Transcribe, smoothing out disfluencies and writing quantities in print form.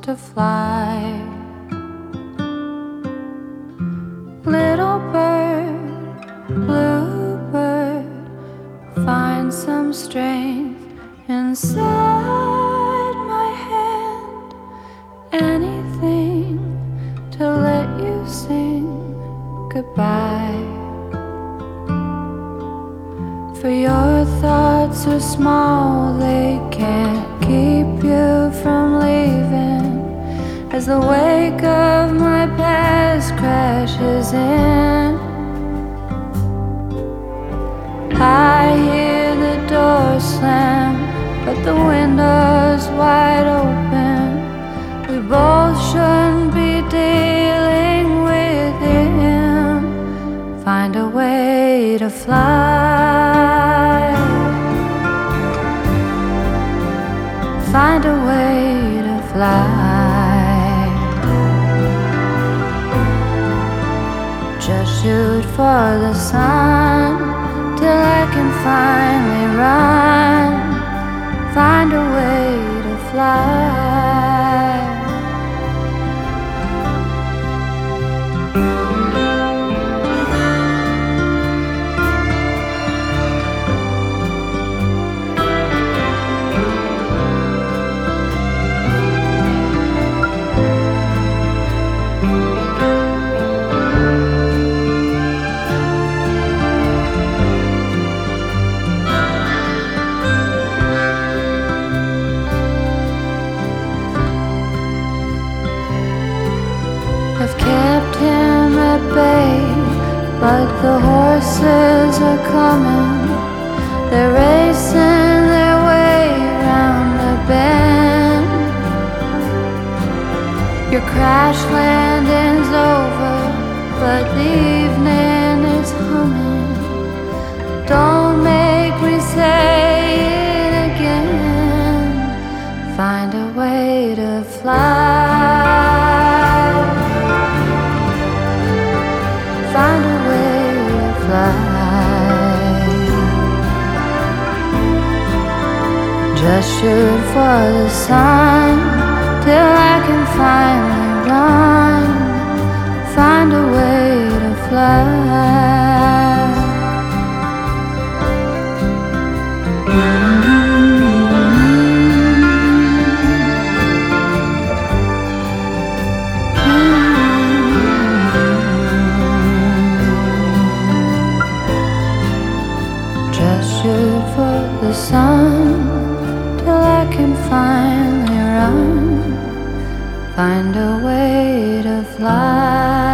to fly. Little bird, blue bird, find some strength inside my hand. Anything to let you sing goodbye. For your thoughts are small, they can't keep you from leaving. As the wake of my past crashes in, I hear the door slam, but the window's wide open. We both shouldn't be dealing with him. Find a way to fly. Find a way to fly. Just shoot for the sun till I can finally run. Find a way to fly. I've kept him at bay, but the horses are coming. They're racing their way round the bend. Your crash landing's over, but the evening is humming. Don't make me say it again. Find a way to fly. Find a way to fly. Just shoot for the sun till I can finally run. Find a way to fly. Just shoot for the sun till I can finally run. Find a way to fly.